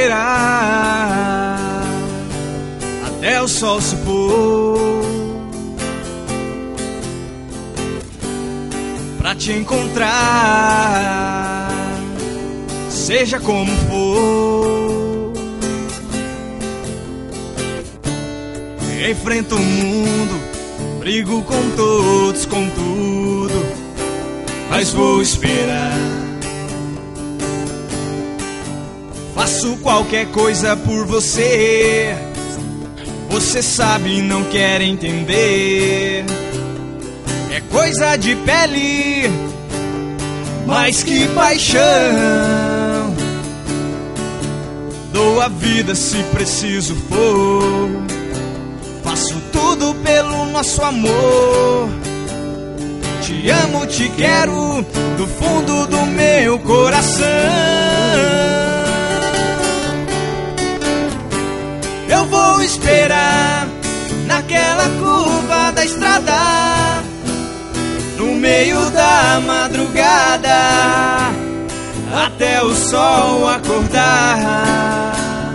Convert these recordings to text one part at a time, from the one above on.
esperar até o sol se pôr pra te encontrar, seja como for. Enfrento o mundo, brigo com todos, com tudo, mas vou esperar. Faço qualquer coisa por você, você sabe e não quer entender. É coisa de pele, mas que paixão. Dou a vida se preciso for, faço tudo pelo nosso amor. Te amo, te quero do fundo do meu coração. Eu vou esperar naquela curva da estrada, no meio da madrugada, até o sol acordar.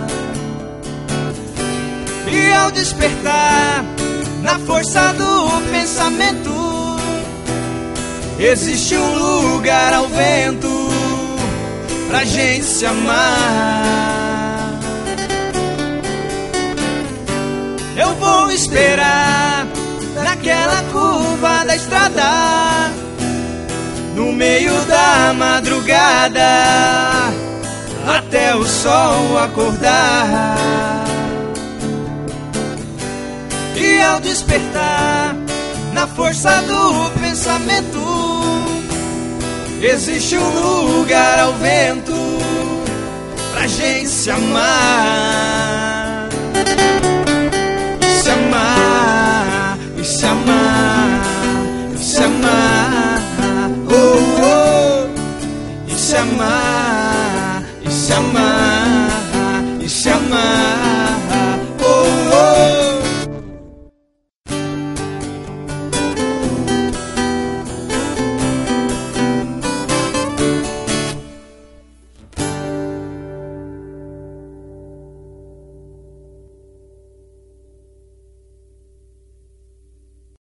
E ao despertar, na força do pensamento, existe um lugar ao vento pra gente se amar. Eu vou esperar naquela curva da estrada, no meio da madrugada, até o sol acordar. E ao despertar, na força do pensamento, existe um lugar ao vento pra gente se amar. E se amar, e se amar, e se amar, oh, oh. E se amar, e se amar.